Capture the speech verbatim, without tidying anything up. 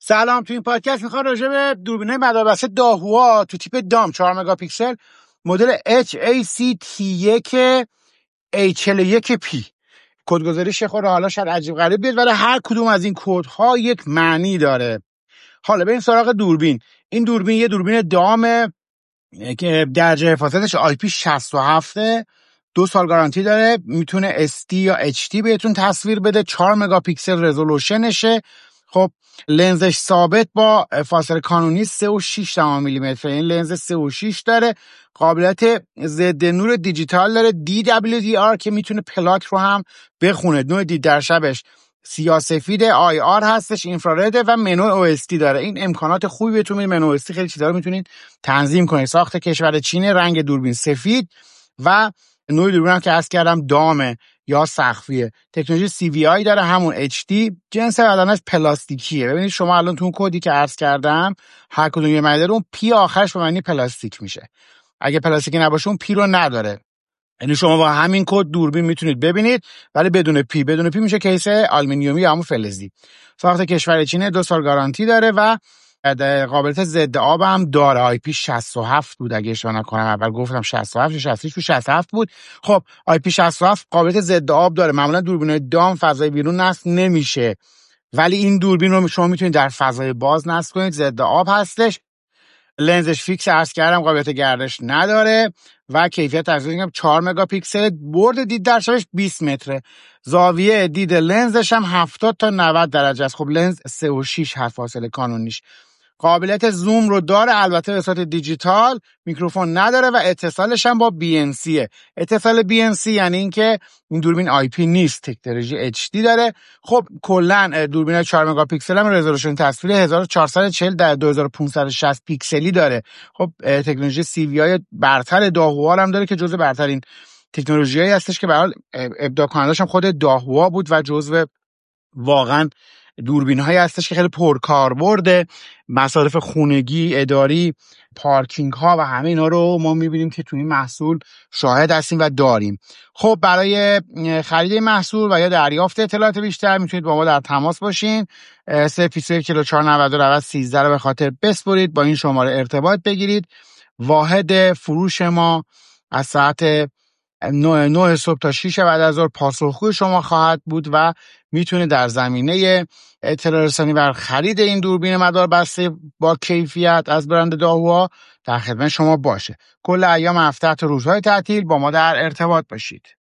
سلام. تو این پادکست میخوام راجع به دوربینای مداربسته داهوا تو تیپ دام چهار مگاپیکسل مدل اچ ای سی تی یک ای چهل و یک پی کدگذاریش خود حالا شاید عجیب غریب بیاد، ولی هر کدوم از این کدها یک معنی داره. حالا بریم سراغ دوربین. این دوربین یه دوربین دامه که درجه حفاظتش آی پی شصت و هفت، دو سال گارانتی داره، میتونه اس دی یا اچ دی بهتون تصویر بده، چهار مگاپیکسل رزولوشنشه. خب لنزش ثابت با فاصله کانونی سه و شش میلیمتر، این لنز سه و شش داره، قابلیت ضد نور دیجیتال داره، دی دبلیو دی آر که میتونه پلاک رو هم بخونه، نور دید در شبش سیاه سفید، آی آر هستش، اینفرارده و منو او اس دی داره. این امکانات خوبی بهتون میده. منو او اس دی خیلی چیزا رو میتونید تنظیم کنید. ساخت کشور چین، رنگ دوربین سفید و نوع دوربین هم که عرض کردم دامه یا سقفیه. تکنولوژی سی وی آی داره، همون اچ دی. جنس بدنش پلاستیکیه. ببینید شما الان تو اون کدی که عرض کردم هر کدوم یه معنی داره، اون پی آخرش به معنی پلاستیک میشه. اگه پلاستیکی نباشه اون پی رو نداره. یعنی شما با همین کد دوربین میتونید ببینید، ولی بدون پی. بدون پی میشه کیس آلومینیومی یا همون فلزی. ساخت کشور چینه، دو سال گارانتی داره و قابلیت ضد آب هم داره. آی پی شصت و هفت بود اگه اشتباه نکنم، اول گفتم شصت و هفت شصت و شش شصت و هفت بود. خب آی پی شصت و هفت قابلیت ضد آب داره. معمولا دوربینای دام فضای بیرون نصب نمیشه، ولی این دوربین رو شما میتونید در فضای باز نصب کنید، ضد آب هستش. لنزش فیکس عرض کردم، قابلیت گردش نداره و کیفیت تصویر چهار مگاپیکسل، برد دید در شبش بیست متره، زاویه دید لنزش هم هفتاد تا نود درجه است. خب لنز سه و شش هست فاصله کانونیش. قابلیت زوم رو داره، البته به صورت دیجیتال، میکروفون نداره و اتصالش هم با بی ان سی. اتصال بی ان سی یعنی اینکه این دوربین آی پی نیست، تکنولوژی اچ دی داره. خب کلا دوربین چهار مگاپیکسل هم رزولوشن تصویر هزار و چهارصد و چهل در دو هزار و پانصد و شصت پیکسلی داره. خب تکنولوژی سی وی آی برتر داهوا هم داره که جزو برترین تکنولوژیایی هستش که به هر حال ابداع کنندش هم خود داهوا بود و جزو واقعا دوربین هایی هستش که خیلی پرکاربرد، مصارف خونگی، اداری، پارکینگ ها و همه اینا رو ما میبینیم که توی این محصول شاهد هستیم و داریم. خب برای خرید محصول و یا دریافت اطلاعات بیشتر میتونید با ما در تماس باشین. صفر بیست و یک چهل و چهار نود و دو سیزده رو به خاطر بسپرید، با این شماره ارتباط بگیرید. واحد فروش ما از ساعت نه صبح تا شش بعد از ظهر پاسخگوی شما خواهد بود و میتونه در زمینه اطلاع رسانی بر خرید این دوربین مداربسته با کیفیت از برند داهوا در خدمت شما باشه. کل ایام هفته تا روزهای تعطیل با ما در ارتباط باشید.